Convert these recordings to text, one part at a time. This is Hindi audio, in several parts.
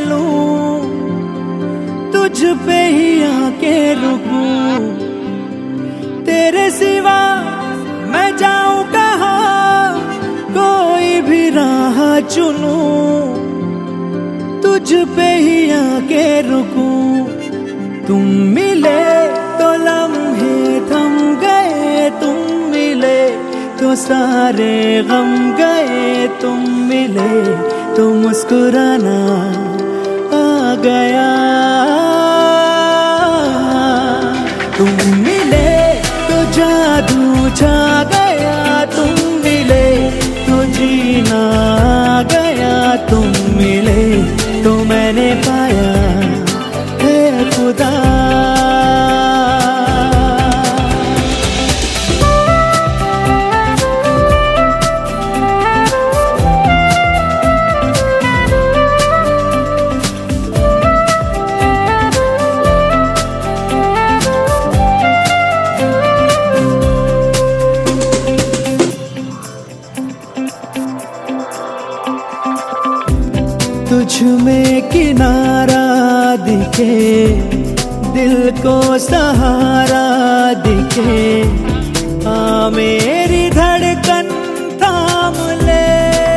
लूं, तुझ पे ही आके रुकूं। तेरे सिवा मैं जाऊं कहाँ, कोई भी राह चुनूं, तुझ पे ही आके रुकूं। तुम मिले तो लम्हे थम गए, तुम मिले तो सारे गम गए। तुम मिले तो मुस्कुराना आ गया। तुम मिले तो जादू छा गया, तुम मिले तो जीना आ गया। तुम मिले तो मैंने पाया है खुदा। तुझ में किनारा दिखे, दिल को सहारा दिखे। आ मेरी धड़कन थाम ले,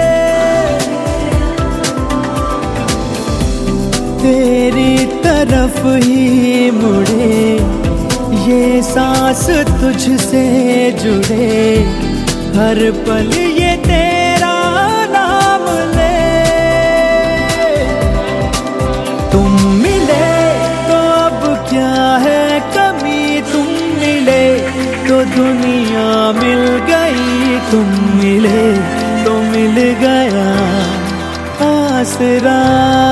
तेरी तरफ ही मुड़े। ये सांस तुझसे जुड़े, हर पल ये तेरा नाम ले। तुम मिले तो अब क्या है कमी, तुम मिले तो दुनिया मिल गई। तुम मिले तो मिल गया आसरा।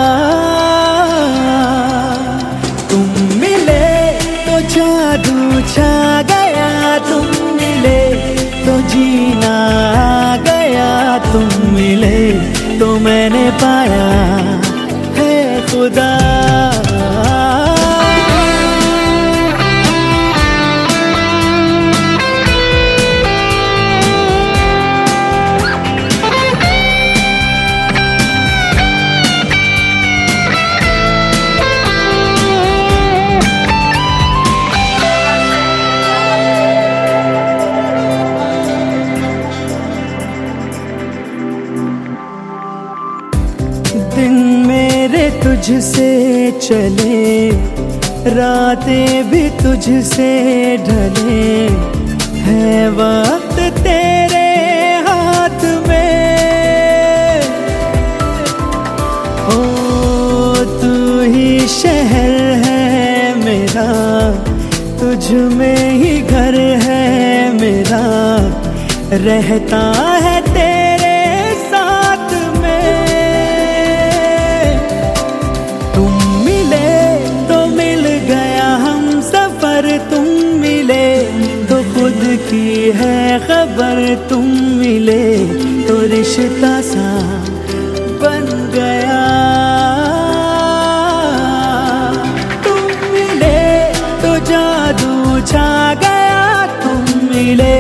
तुम मिले तो जादू छा गया, तुम मिले तो जीना आ गया। तुम मिले तो मैंने पाया है खुदा। दिन मेरे तुझसे चले, रातें भी तुझसे ढले। है वक्त तेरे हाथ में, ओ तू ही शहर है मेरा, तुझ में ही घर है मेरा। रहता है तेरे साथ में। तुम मिले तो मिल गया हम सफर, तुम मिले तो खुद की है खबर। तुम मिले तो रिश्ता सा बन गया। तुम मिले तो जादू छा गया, तुम मिले